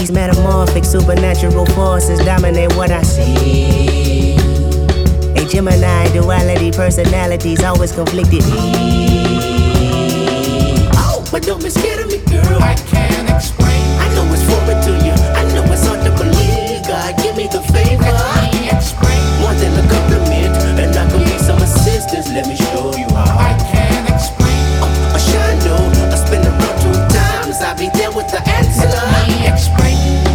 These metamorphic supernatural forces dominate what I see. A Gemini duality, personalities always conflicted. Oh, but don't be scared of me, girl. I can't explain. I know it's foreign to you. I know it's hard to believe. God, give me the favor. Let me explain. More than a compliment, and I can be some assistance. Let me show you how. I can't explain. A shine I spin around 2 times. I'll be there with the answer. Let me explain.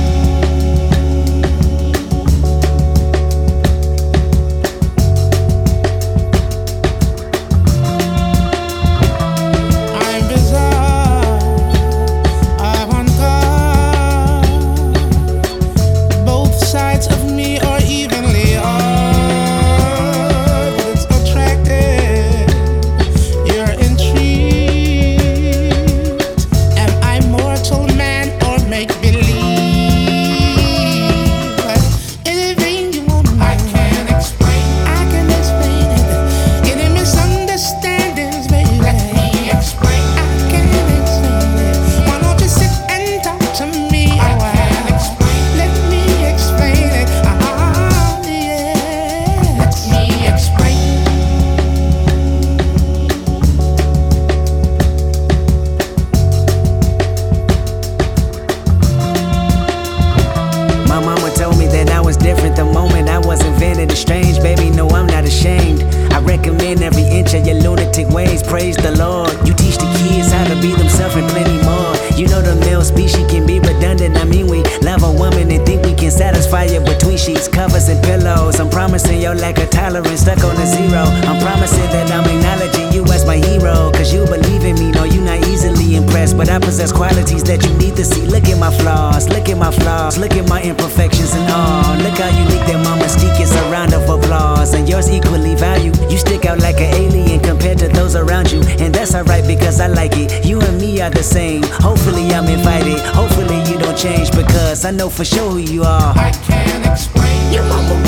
Different the moment I was invented. It's strange, baby, no, I'm not ashamed. I recommend every inch of your lunatic ways. Praise the Lord. You teach the kids how to be themselves and plenty more. You know the male species can be redundant. I mean, we love a woman and think we can satisfy you between sheets, covers, and pillows. I'm promising your lack of tolerance stuck on a 0. I'm promising that I'm acknowledging you as my hero. Cause you believe in me, no, you not easily impressed. But I possess qualities that you need to see. Look at my flaws, look at my flaws, look at my imperfections and all. Look how unique that my mystique is. A round of applause, and yours equally valued. You stick out like an alien compared to those around you, and that's alright because I like it. You and me are the same. Hopefully I'm invited. Hopefully you don't change because I know for sure who you are. I can't explain. Your mama